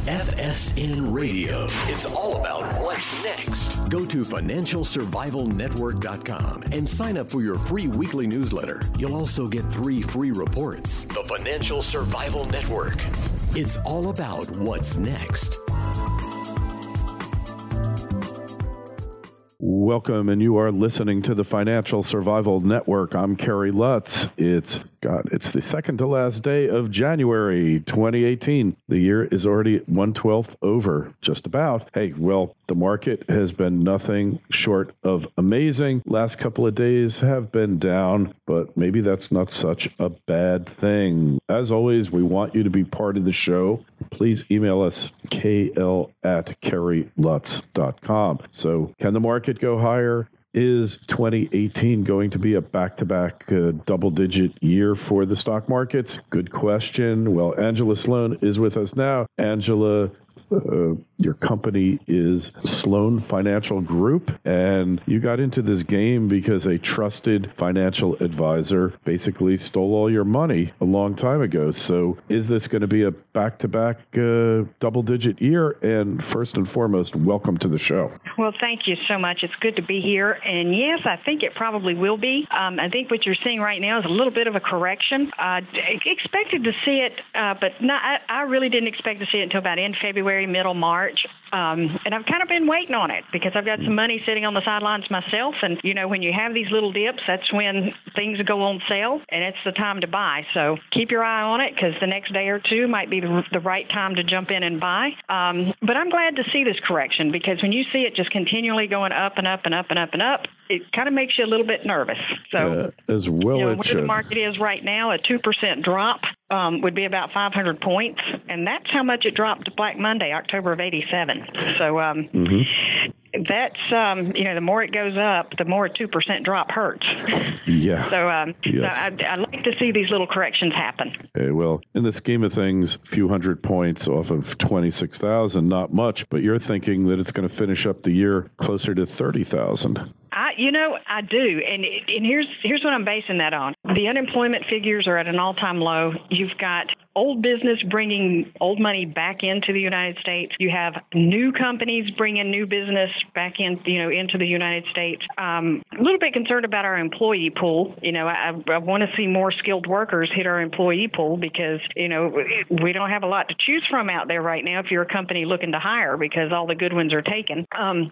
FSN Radio. It's all about what's next. Go to financialsurvivalnetwork.com and sign up for your free weekly newsletter. You'll also get 3 free reports. The Financial Survival Network. It's all about what's next. Welcome, and you are listening to the Financial Survival Network. I'm Kerry Lutz. It's the second to last day of January 2018. The year is already 1/12 over, just about. Hey, well, the market has been nothing short of amazing. Last couple of days have been down, but maybe that's not such a bad thing. As always, we want you to be part of the show. Please email us, kl@kerrylutz.com. So can the market go higher? Is 2018 going to be a back-to-back double-digit year for the stock markets? Good question. Well, Angela Sloan is with us now. Angela, your company is Sloan Financial Group, and you got into this game because a trusted financial advisor basically stole all your money a long time ago. So is this going to be a back-to-back double-digit year? And first and foremost, welcome to the show. Well, thank you so much. It's good to be here. And yes, I think it probably will be. I think what you're seeing right now is a little bit of a correction. Expected to see it, but I really didn't expect to see it until about end February, middle March. And I've kind of been waiting on it because I've got some money sitting on the sidelines myself. And, you know, when you have these little dips, that's when things go on sale, and it's the time to buy. So keep your eye on it because the next day or two might be the right time to jump in and buy. But I'm glad to see this correction because when you see it just continually going up and up and up and up and up, it kind of makes you a little bit nervous. So as well, you know, where the market is right now, a 2% drop would be about 500 points, and that's how much it dropped Black Monday, October of '87. So that's, you know, the more it goes up, the more a 2% drop hurts. Yeah. So, yes. I like to see these little corrections happen. Okay, well, in the scheme of things, a few hundred points off of 26,000, not much, but you're thinking that it's going to finish up the year closer to 30,000. I do. And here's what I'm basing that on. The unemployment figures are at an all-time low. You've got old business bringing old money back into the United States. You have new companies bringing new business back into the United States. A little bit concerned about our employee pool. You know, I want to see more skilled workers hit our employee pool because, you know, we don't have a lot to choose from out there right now if you're a company looking to hire because all the good ones are taken.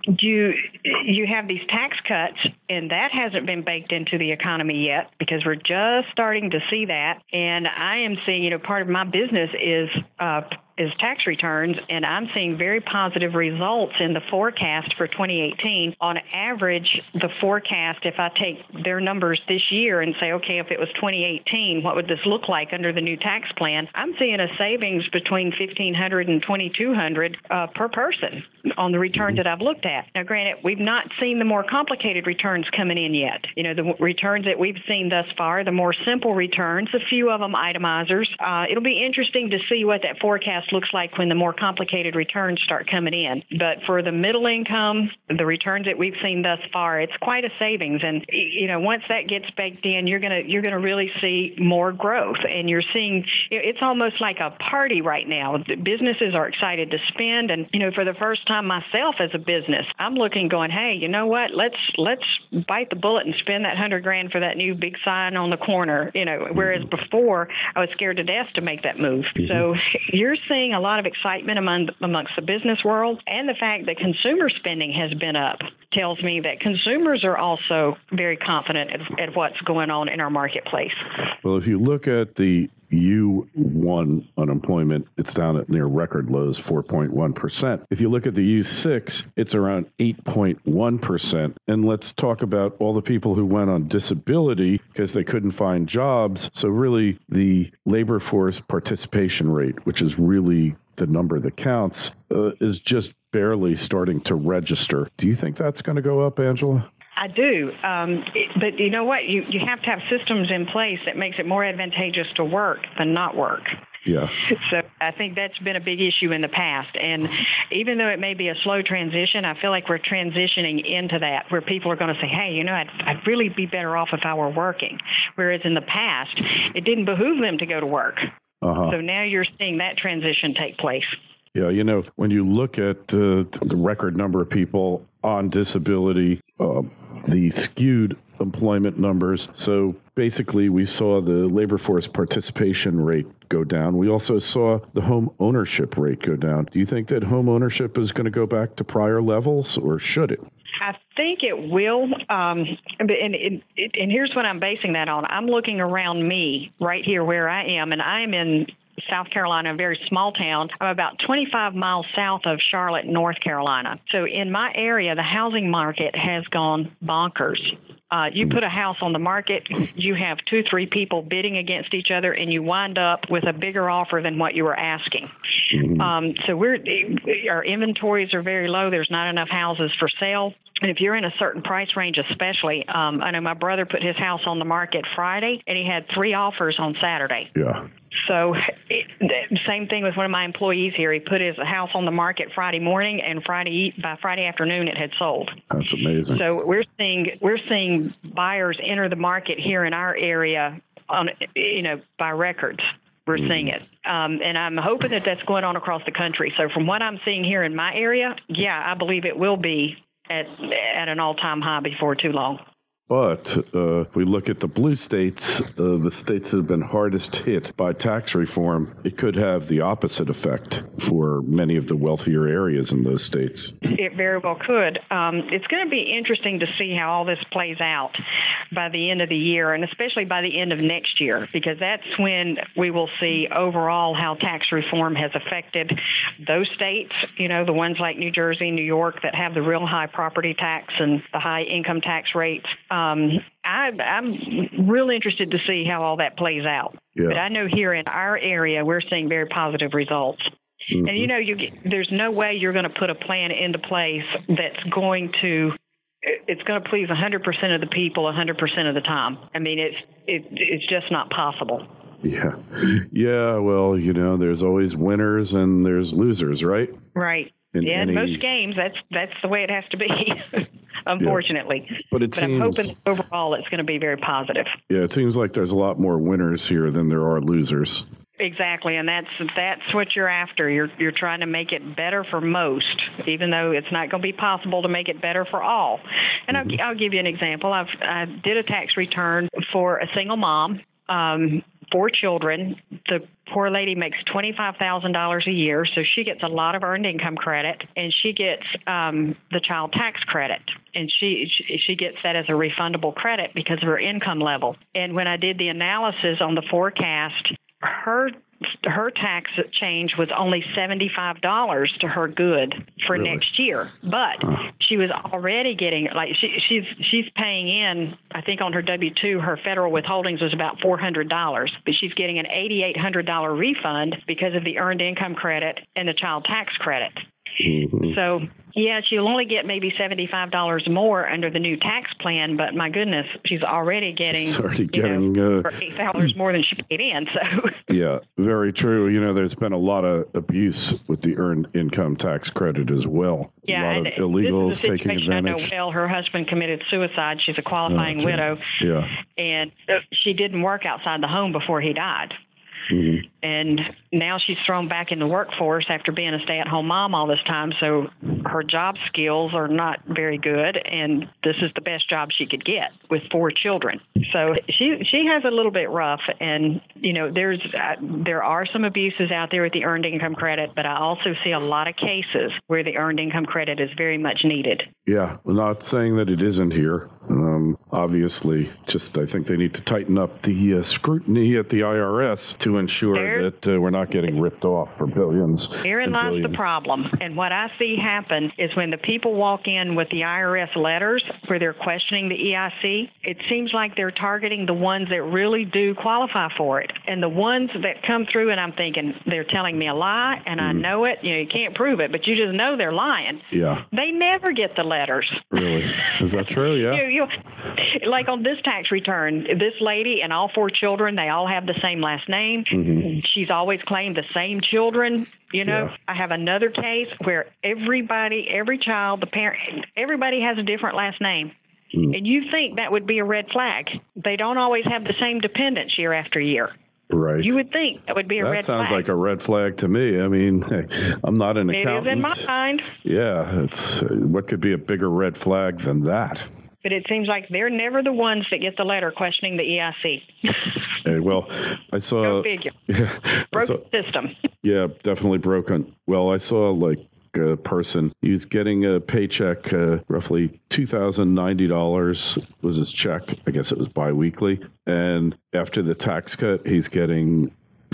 You have these tax cuts, and that hasn't been baked into the economy yet because we're just starting to see that. And I am seeing, you know, part of my business is tax returns, and I'm seeing very positive results in the forecast for 2018. On average, the forecast, if I take their numbers this year and say, okay, if it was 2018, what would this look like under the new tax plan? I'm seeing a savings between $1,500 and $2,200 per person on the returns that I've looked at. Now, granted, we've not seen the more complicated returns coming in yet. You know, the returns that we've seen thus far, the more simple returns, a few of them itemizers. It'll be interesting to see what that forecast looks like when the more complicated returns start coming in. But for the middle income, the returns that we've seen thus far, it's quite a savings. And, you know, once that gets baked in, you're gonna really see more growth. And you're seeing, it's almost like a party right now. The businesses are excited to spend. And, you know, for the first time myself as a business, I'm looking going, hey, you know what? Let's bite the bullet and spend that $100,000 for that new big sign on the corner. You know, whereas before I was scared to death to make that move. So you're seeing a lot of excitement amongst the business world, and the fact that consumer spending has been up tells me that consumers are also very confident at what's going on in our marketplace. Well, if you look at the U1 unemployment, it's down at near record lows, 4.1%. If you look at the U6, it's around 8.1%. And let's talk about all the people who went on disability because they couldn't find jobs. So really the labor force participation rate, which is really the number that counts, is just barely starting to register. Do you think that's going to go up, Angela? I do. But you know what? You have to have systems in place that makes it more advantageous to work than not work. Yeah. So I think that's been a big issue in the past. And even though it may be a slow transition, I feel like we're transitioning into that where people are going to say, hey, you know, I'd really be better off if I were working. Whereas in the past, it didn't behoove them to go to work. So now you're seeing that transition take place. Yeah, when you look at the record number of people on disability, the skewed employment numbers. So basically, we saw the labor force participation rate go down. We also saw the home ownership rate go down. Do you think that home ownership is going to go back to prior levels, or should it? I think it will, and here's what I'm basing that on. I'm looking around me right here where I am, and I am in South Carolina, a very small town. I'm about 25 miles south of Charlotte, North Carolina. So in my area, the housing market has gone bonkers. You put a house on the market, you have 2-3 people bidding against each other, and you wind up with a bigger offer than what you were asking. So our inventories are very low. There's not enough houses for sale. And if you're in a certain price range, especially, I know my brother put his house on the market Friday, and he had 3 offers on Saturday. Yeah. So same thing with one of my employees here. He put his house on the market Friday morning, and by Friday afternoon it had sold. That's amazing. So we're seeing buyers enter the market here in our area by records. We're seeing it. And I'm hoping that that's going on across the country. So from what I'm seeing here in my area, yeah, I believe it will be at an all-time high before too long. But if we look at the blue states, the states that have been hardest hit by tax reform, it could have the opposite effect for many of the wealthier areas in those states. It very well could. It's going to be interesting to see how all this plays out by the end of the year, and especially by the end of next year, because that's when we will see overall how tax reform has affected those states, the ones like New Jersey, New York, that have the real high property tax and the high income tax rates. I'm real interested to see how all that plays out. Yeah. But I know here in our area, we're seeing very positive results. Mm-hmm. And, there's no way you're going to put a plan into place that's going to please 100% of the people 100% of the time. I mean, it's just not possible. Yeah. Yeah. Well, there's always winners and there's losers, right? Right. In most games, that's the way it has to be. Unfortunately. Yeah. But I'm hoping overall it's going to be very positive. Yeah, it seems like there's a lot more winners here than there are losers. Exactly, and that's what you're after. You're trying to make it better for most, even though it's not going to be possible to make it better for all. And I'll give you an example. I did a tax return for a single mom, 4 children. The poor lady makes $25,000 a year, so she gets a lot of earned income credit, and she gets the child tax credit, and she gets that as a refundable credit because of her income level. And when I did the analysis on the forecast, her tax change was only $75 to her good for next year, but she was already getting she's paying in. I think on her W-2, her federal withholdings was about $400, but she's getting an $8,800 refund because of the earned income credit and the child tax credit. Mm-hmm. So, yeah, she'll only get maybe $75 more under the new tax plan, but my goodness, she's already getting $8,000 more than she paid in. So, yeah, very true. There's been a lot of abuse with the earned income tax credit as well. Yeah, a lot of illegals taking advantage. I know well, her husband committed suicide. She's a qualifying widow. Yeah, and she didn't work outside the home before he died. Mm-hmm. And now she's thrown back in the workforce after being a stay-at-home mom all this time. So her job skills are not very good, and this is the best job she could get with 4 children. So she has a little bit rough, and there are some abuses out there with the earned income credit, but I also see a lot of cases where the earned income credit is very much needed. Yeah, I'm not saying that it isn't here. Obviously, I think they need to tighten up the scrutiny at the IRS to ensure that we're not getting ripped off for billions. Herein lies the problem. And what I see happen is when the people walk in with the IRS letters where they're questioning the EIC, it seems like they're targeting the ones that really do qualify for it. And the ones that come through and I'm thinking, they're telling me a lie, and I know it. You can't prove it, but you just know they're lying. Yeah. They never get the letters. Really? Is that true? Yeah. Like on this tax return, this lady and all 4 children, they all have the same last name. Mm-hmm. She's always claimed the same children. Yeah. I have another case where every child, the parent, everybody has a different last name. Mm. And you think that would be a red flag. They don't always have the same dependents year after year. Right. You would think that would be a red flag. That sounds like a red flag to me. I mean, hey, I'm not an accountant. It is in my mind. Yeah, it's what could be a bigger red flag than that? But it seems like they're never the ones that get the letter questioning the EIC. Well, I saw... Go figure. Yeah, broken system. Yeah, definitely broken. Well, I saw like a person, he was getting a paycheck, roughly $2,090 was his check. I guess it was biweekly. And after the tax cut, he's getting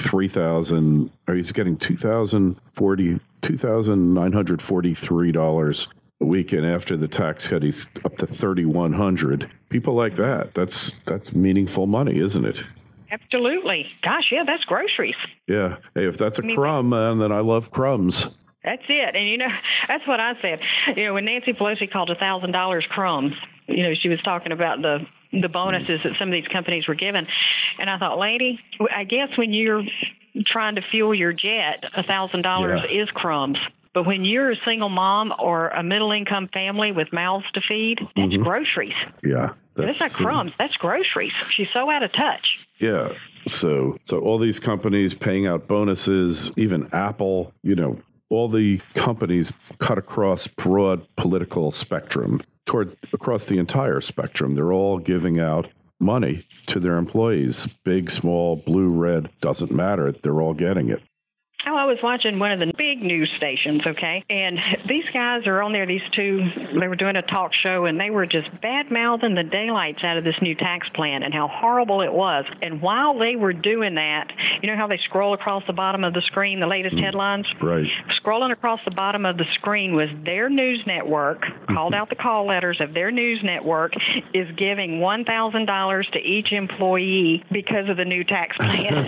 $2,943 a week, and after the tax cut, he's up to $3,100. People like that. That's meaningful money, isn't it? Absolutely. Gosh, yeah, that's groceries. Yeah. Hey, if that's a crumb, man, then I love crumbs. That's it. And, that's what I said. When Nancy Pelosi called $1,000 crumbs, she was talking about the bonuses that some of these companies were given. And I thought, lady, I guess when you're trying to fuel your jet, $1,000 is crumbs. But when you're a single mom or a middle-income family with mouths to feed, that's groceries. Yeah. That's not crumbs. That's groceries. She's so out of touch. Yeah. So all these companies paying out bonuses, even Apple, all the companies cut across broad political spectrum, across the entire spectrum. They're all giving out money to their employees. Big, small, blue, red, doesn't matter. They're all getting it. Oh, I was watching one of the big news stations, okay? And these guys are on there, these two, they were doing a talk show, and they were just bad-mouthing the daylights out of this new tax plan and how horrible it was. And while they were doing that, you know how they scroll across the bottom of the screen, the latest headlines? Right. Scrolling across the bottom of the screen was their news network, called out the call letters of their news network, is giving $1,000 to each employee because of the new tax plan.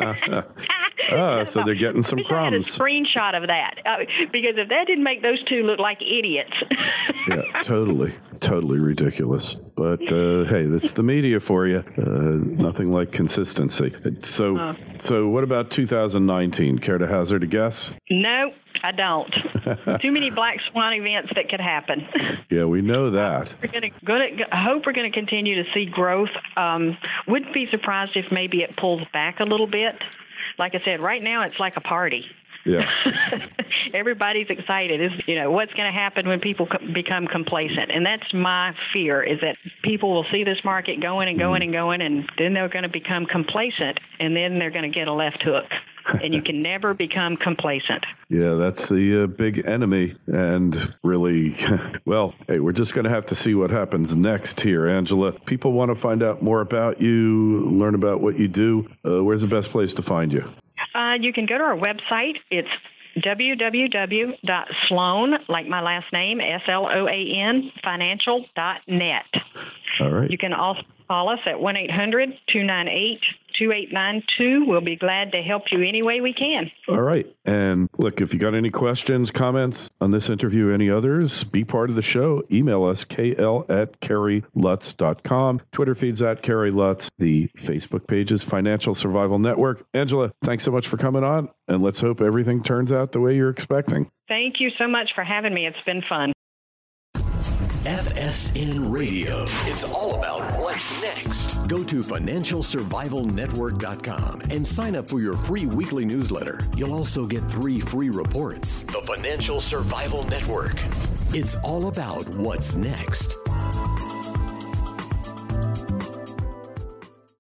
So they're getting some crumbs. I had a screenshot of that because if that didn't make those two look like idiots. Yeah, totally ridiculous. But hey, that's the media for you. Nothing like consistency. So what about 2019? Care to hazard a guess? No, I don't. Too many black swan events that could happen. Yeah, we know that. I hope we're going to continue to see growth. Wouldn't be surprised if maybe it pulls back a little bit. Like I said, right now it's like a party. Yeah. Everybody's excited. What's going to happen when people become complacent? And that's my fear, is that people will see this market going and going and going, and then they're going to become complacent, and then they're going to get a left hook. And you can never become complacent. Yeah, that's the big enemy. And really, well, hey, we're just going to have to see what happens next here, Angela. People want to find out more about you, learn about what you do. Where's the best place to find you? You can go to our website. It's www.sloan, like my last name, SLOAN, financial.net. All right. You can also call us at 1-800-298-2892. We'll be glad to help you any way we can. All right. And look, if you got any questions, comments on this interview, any others, be part of the show. Email us, kl@kerrylutz.com. Twitter feeds @KerryLutz. The Facebook page is Financial Survival Network. Angela, thanks so much for coming on, and let's hope everything turns out the way you're expecting. Thank you so much for having me. It's been fun. FSN Radio. It's all about what's next. Go to FinancialSurvivalNetwork.com and sign up for your free weekly newsletter. You'll also get 3 free reports. The Financial Survival Network. It's all about what's next.